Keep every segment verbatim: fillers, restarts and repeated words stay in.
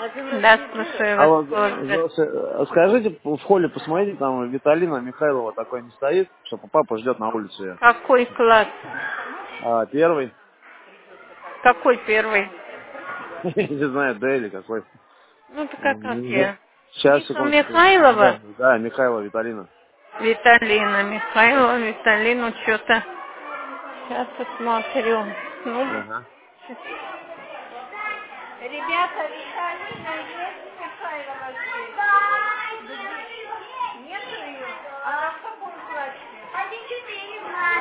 Да, слушаю А вас. вот Ольга. э, скажите, в холле посмотрите, там Виталина Михайлова такой не стоит, что папа ждет на улице ее. Какой класс? А первый, Какой первый? не знаю, Д или какой. Ну, так как, как Нет. я? Сейчас, Миха секундочку. Михайлова? Да, да, Михайлова Виталина. Виталина. Михайлова, Виталину что-то. Сейчас посмотрю. Ну, Ага. ребята, Виталина есть Михайлова здесь? Нету ее? Она в каком классе? Один четыре.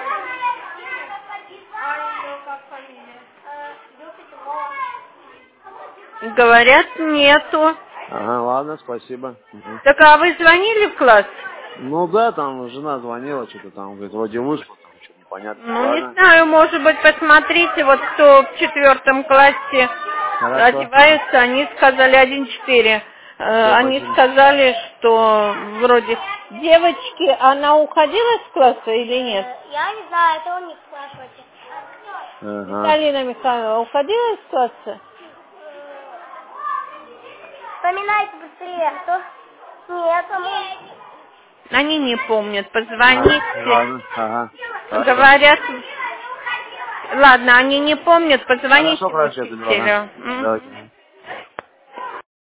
А ее как фамилия? Говорят, нету. Ага, ладно, спасибо. Мгм. Так а вы звонили в класс? Ну да, там жена звонила, что-то там, говорит, вроде вышло, там что-то непонятно. Ну, не Ладно, знаю, может быть, посмотрите, вот кто в четвертом классе хорошо. Ага. одеваются, они сказали один четыре. Э, Все, Они спасибо. сказали, что вроде девочки, она уходила из класса или нет? Я не знаю, это у них спрашивайте. Ага. Виталина Михайловна уходила из класса? Вспоминайте быстрее, а то нет, кому. Они не помнят, А, позвоните. ладно, ага. Хорошо. Говорят, ладно, они не помнят, позвоните Хорошо, хорошо, я заберу, ага. учителю. М. Давайте.